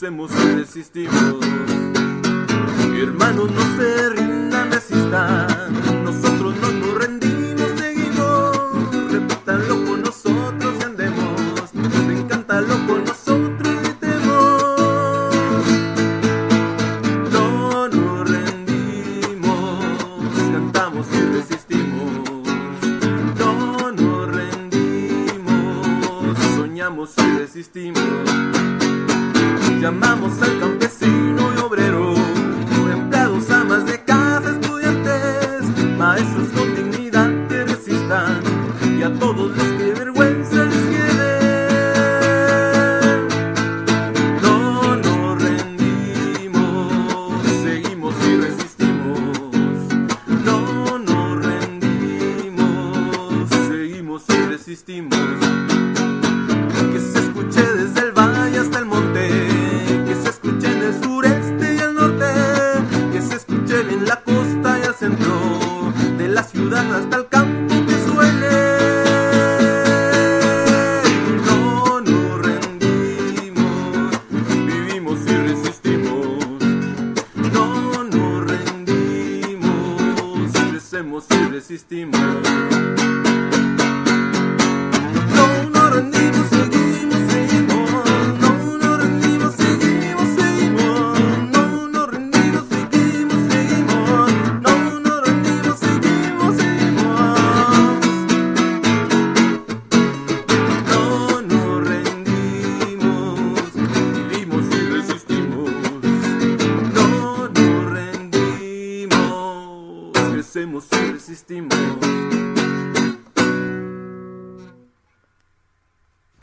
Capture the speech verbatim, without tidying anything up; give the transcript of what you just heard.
crecemos y resistimos. Hermanos, no se rindan, resistan. Nosotros no nos rendimos, seguimos. Repítanlo con nosotros y andemos. Encántalo con nosotros y gritemos. No nos rendimos, cantamos y resistimos. No nos rendimos, soñamos y resistimos. Llamamos al campesino y obrero, empleados, amas de casa, estudiantes, maestros con dignidad que resistan, y a todos los que vergüenza les quede. No nos rendimos, seguimos y resistimos. No nos rendimos, seguimos y resistimos. Que se escuche desde el valle hasta el monte, que se escuche en el sureste y el norte, que se escuche en la costa y al centro, de la ciudad hasta el campo que suene. No nos rendimos, vivimos y resistimos. No nos rendimos, crecemos y resistimos. No nos rendimos, seguimos, seguimos. No nos rendimos, seguimos, seguimos. No nos rendimos, seguimos, seguimos. No nos rendimos, seguimos, seguimos. No nos rendimos, vivimos y resistimos. No nos rendimos, crecemos y resistimos.